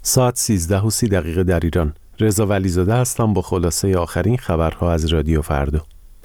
ساعت 13:30 در ایران. رضا ولیزاده هستم با خلاصه آخرین خبرها از رادیو فردا.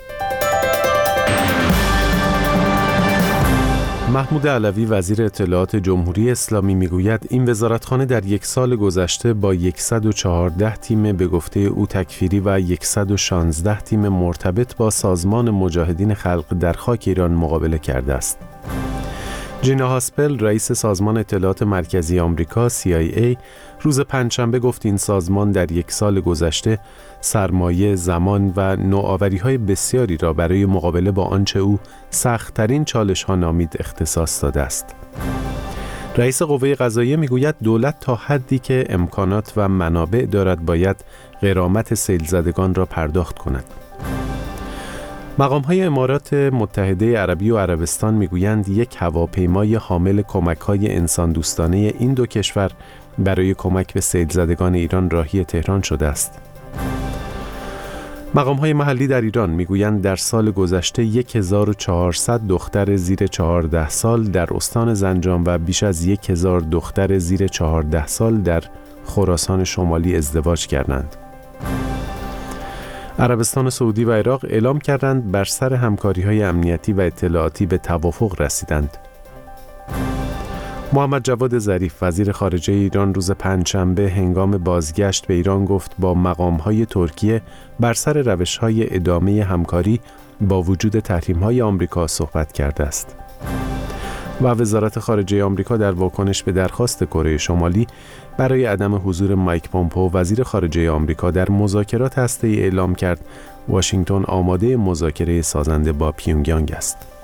محمود علوی وزیر اطلاعات جمهوری اسلامی میگوید این وزارتخانه در یک سال گذشته با 114 تیم به گفته او تکفیری و 116 تیم مرتبط با سازمان مجاهدین خلق در خاک ایران مقابله کرده است. جینا هاسپل رئیس سازمان اطلاعات مرکزی آمریکا CIA روز پنجشنبه گفت این سازمان در یک سال گذشته سرمایه، زمان و نوآوری‌های بسیاری را برای مقابله با آنچه او سخت‌ترین چالش‌ها نامید اختصاص داده است. رئیس قوه قضاییه میگوید دولت تا حدی که امکانات و منابع دارد باید غرامت سیل‌زدگان را پرداخت کند. مقام‌های امارات متحده عربی و عربستان میگویند یک هواپیمای حامل کمک‌های انسان‌دوستانه این دو کشور برای کمک به سیل‌زدگان ایران راهی تهران شده است. مقام‌های محلی در ایران میگویند در سال گذشته 1400 دختر زیر 14 سال در استان زنجان و بیش از 1000 دختر زیر 14 سال در خراسان شمالی ازدواج کردند. عربستان سعودی و عراق اعلام کردند بر سر همکاری‌های امنیتی و اطلاعاتی به توافق رسیدند. محمد جواد ظریف وزیر خارجه ایران روز پنجشنبه هنگام بازگشت به ایران گفت با مقام‌های ترکیه بر سر روش‌های ادامه همکاری با وجود تحریم‌های آمریکا صحبت کرده است. و وزارت خارجه آمریکا در واکنش به درخواست کره شمالی برای عدم حضور مایک پومپئو وزیر خارجه آمریکا در مذاکرات هسته‌ای اعلام کرد واشنگتن آماده مذاکره سازنده با پیونگیانگ است.